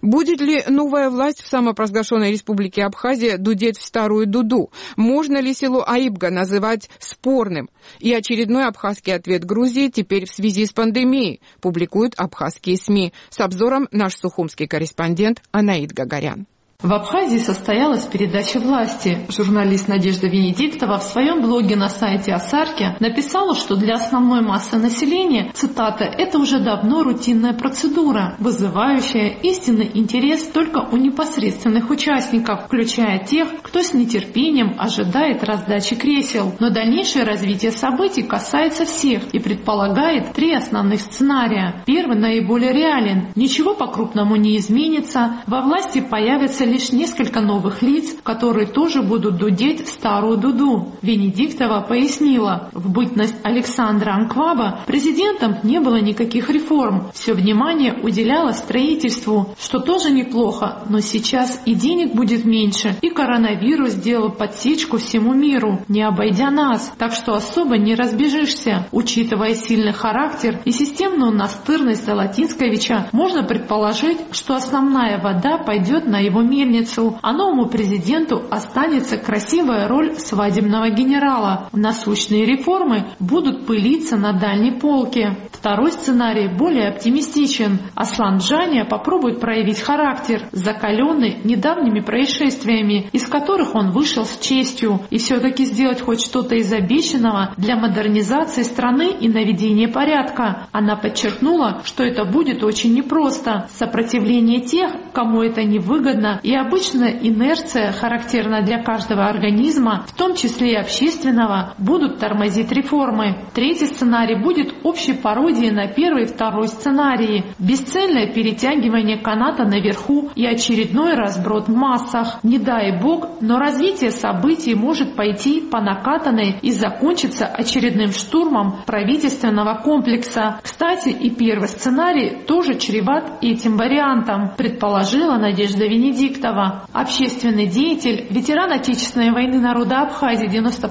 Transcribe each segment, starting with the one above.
Будет ли новая власть в самопровозглашенной республике Абхазия дудеть в старую дуду? Можно ли село Аибга называть спорным? И очередной абхазский ответ Грузии теперь в связи с пандемией, публикуют абхазские СМИ. С обзором наш сухумский корреспондент Анаид Гагарян. В Абхазии состоялась передача власти. Журналист Надежда Венедиктова в своем блоге на сайте Асарки написала, что для основной массы населения, цитата, «это уже давно рутинная процедура, вызывающая истинный интерес только у непосредственных участников, включая тех, кто с нетерпением ожидает раздачи кресел. Но дальнейшее развитие событий касается всех и предполагает три основных сценария. Первый наиболее реален. Ничего по-крупному не изменится, во власти появятся лишь несколько новых лиц, которые тоже будут дудеть в старую дуду. Венедиктова пояснила, в бытность Александра Анкваба президентом не было никаких реформ. Все внимание уделялось строительству, что тоже неплохо, но сейчас и денег будет меньше, и коронавирус сделал подсечку всему миру, не обойдя нас, так что особо не разбежишься. Учитывая сильный характер и системную настырность Золотинскевича, можно предположить, что основная вода пойдет на его мельницу, а новому президенту останется красивая роль свадебного генерала. Насущные реформы будут пылиться на дальней полке. Второй сценарий более оптимистичен. Аслан Джания попробует проявить характер, закаленный недавними происшествиями, из которых он вышел с честью, и все-таки сделать хоть что-то из обещанного для модернизации страны и наведения порядка. Она подчеркнула, что это будет очень непросто. Сопротивление тех, кому это невыгодно, и обычно инерция, характерная для каждого организма, в том числе и общественного, будут тормозить реформы. Третий сценарий будет общей пародией на первый и второй сценарии. Бесцельное перетягивание каната наверху и очередной разброд в массах. Не дай бог, но развитие событий может пойти по накатанной и закончиться очередным штурмом правительственного комплекса. Кстати, и первый сценарий тоже чреват этим вариантом, предположила Надежда Венедиктова. Общественный деятель, ветеран Отечественной войны народа Абхазии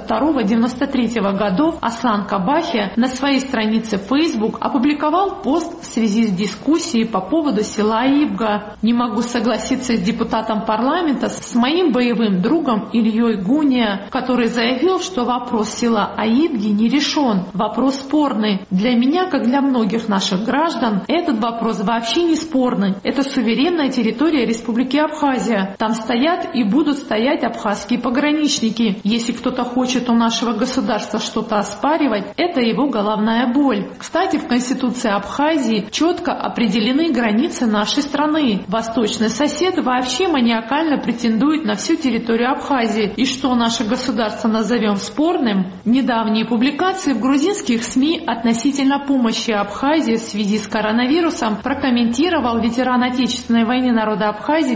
92-93 годов Аслан Кабахи на своей странице Facebook опубликовал пост в связи с дискуссией по поводу села Аибга. «Не могу согласиться с депутатом парламента, с моим боевым другом Ильей Гуния, который заявил, что вопрос села Аибги не решен, вопрос спорный. Для меня, как для многих наших граждан, этот вопрос вообще не спорный. Это суверенная территория Республики Абхазия. Там стоят и будут стоять абхазские пограничники. Если кто-то хочет у нашего государства что-то оспаривать, это его головная боль». Кстати, в Конституции Абхазии четко определены границы нашей страны. Восточный сосед вообще маниакально претендует на всю территорию Абхазии. И что наше государство назовем спорным? Недавние публикации в грузинских СМИ относительно помощи Абхазии в связи с коронавирусом прокомментировал ветеран Отечественной войны народа Абхазии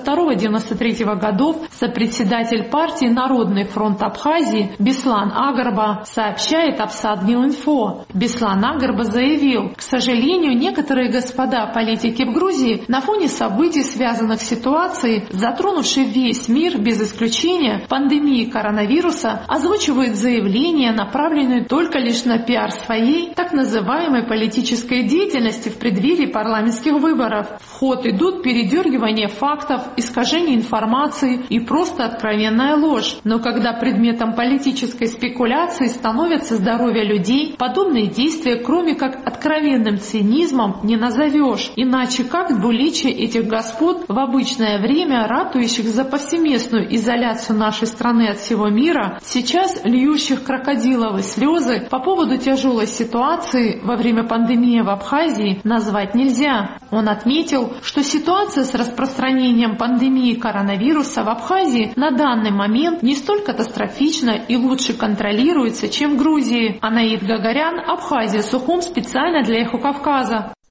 92-93 годов, сопредседатель партии «Народный фронт Абхазии» Беслан Агарба, сообщает Апсаднил-Инфо. Беслан Агарба заявил, к сожалению, некоторые господа политики в Грузии на фоне событий, связанных с ситуацией, затронувшей весь мир без исключения пандемии коронавируса, озвучивают заявления, направленные только лишь на пиар своей так называемой политической деятельности в преддверии парламентских выборов. В ход идут передергивание фактов, искажение информации и просто откровенная ложь. Но когда предметом политической спекуляции становится здоровье людей, подобные действия, кроме как откровенным цинизмом, не назовешь. Иначе как двуличие этих господ в обычное время, ратующих за повсеместную изоляцию нашей страны от всего мира, сейчас льющих крокодиловые слезы по поводу тяжелой ситуации во время пандемии в Абхазии, назвать нельзя. Он отметил, что ситуация с распространением пандемии коронавируса в Абхазии на данный момент не столь катастрофична и лучше контролируется, чем в Грузии. Анаид Гагарян, Абхазия, Сухум, специально для Эхо Кавказа.